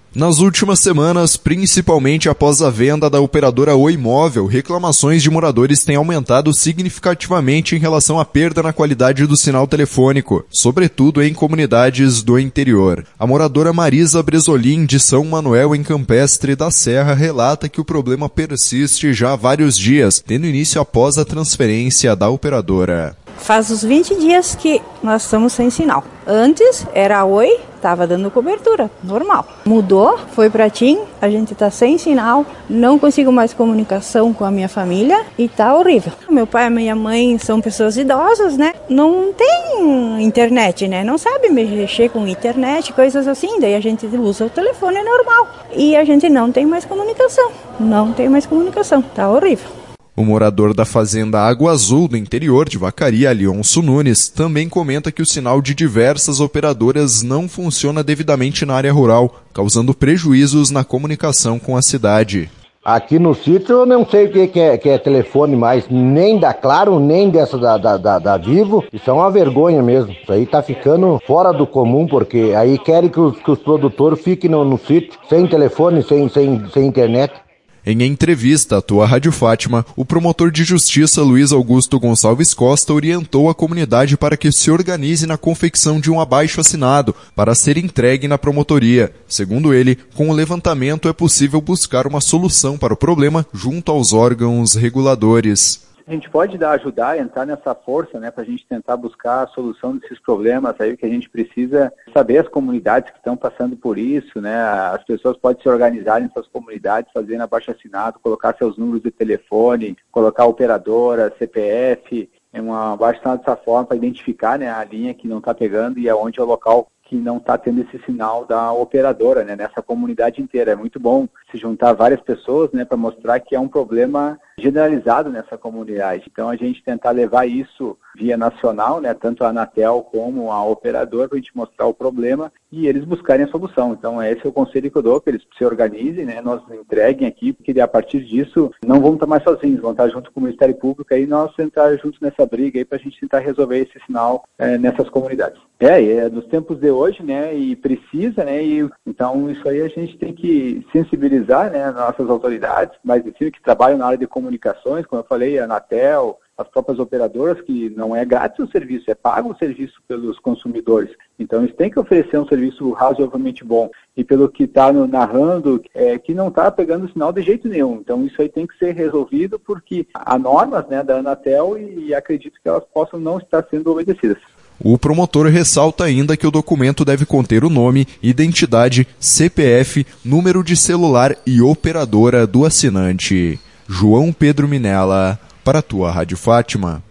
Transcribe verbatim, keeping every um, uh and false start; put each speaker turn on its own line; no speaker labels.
Nas últimas semanas, principalmente após a venda da operadora Oi Móvel, reclamações de moradores têm aumentado significativamente em relação à perda na qualidade do sinal telefônico, sobretudo em comunidades do interior. A moradora Marisa Bresolim, de São Manuel, em Campestre da Serra, relata que o problema persiste já há vários dias, tendo início após a transferência da operadora.
Faz uns vinte dias que nós estamos sem sinal. Antes era a Oi, estava dando cobertura, normal. Mudou, foi para TIM, a gente está sem sinal, não consigo mais comunicação com a minha família e tá horrível. Meu pai e minha mãe são pessoas idosas, né? Não tem internet, né? Não sabe mexer com internet, coisas assim. Daí a gente usa o telefone normal. E a gente não tem mais comunicação, não tem mais comunicação, tá horrível.
O morador da fazenda Água Azul, do interior de Vacaria, Leonço Nunes, também comenta que o sinal de diversas operadoras não funciona devidamente na área rural, causando prejuízos na comunicação com a cidade.
Aqui no sítio eu não sei o que, que, é, que é telefone mais, nem da Claro, nem dessa da, da, da, da Vivo. Isso é uma vergonha mesmo. Isso aí tá ficando fora do comum, porque aí querem que os, que os produtores fiquem no, no sítio, sem telefone, sem, sem, sem internet.
Em entrevista à Tua Rádio Fátima, o promotor de justiça Luiz Augusto Gonçalves Costa orientou a comunidade para que se organize na confecção de um abaixo-assinado para ser entregue na promotoria. Segundo ele, com o levantamento é possível buscar uma solução para o problema junto aos órgãos reguladores.
A gente pode dar, ajudar, entrar nessa força, né, para a gente tentar buscar a solução desses problemas aí, que a gente precisa saber as comunidades que estão passando por isso, né, as pessoas podem se organizar em suas comunidades, fazendo abaixo-assinado, colocar seus números de telefone, colocar operadora, C P F, um abaixo-assinado dessa forma para identificar, né, a linha que não está pegando e aonde é o local que não está tendo esse sinal da operadora, né, nessa comunidade inteira. É muito bom se juntar várias pessoas, né, para mostrar que é um problema generalizado nessa comunidade. Então, a gente tentar levar isso via nacional, né, tanto a Anatel como a operadora, para a gente mostrar o problema e eles buscarem a solução. Então, esse é o conselho que eu dou, que eles se organizem, né, nós entreguem aqui, porque a partir disso não vamos estar mais sozinhos, vamos estar junto com o Ministério Público aí, nós entrar juntos nessa briga aí para a gente tentar resolver esse sinal é, nessas comunidades. É, é dos tempos de hoje, né, e precisa, né, e então isso aí a gente tem que sensibilizar, né, nossas autoridades, mais de cima, que trabalham na área de comunicações, como eu falei, a Anatel, as próprias operadoras, que não é grátis o serviço, é pago o serviço pelos consumidores. Então, eles têm que oferecer um serviço razoavelmente bom. E pelo que está narrando, é que não está pegando sinal de jeito nenhum. Então, isso aí tem que ser resolvido, porque há normas, né, da Anatel e, e acredito que elas possam não estar sendo obedecidas.
O promotor ressalta ainda que o documento deve conter o nome, identidade, C P F, número de celular e operadora do assinante. João Pedro Minella, para a Tua Rádio Fátima.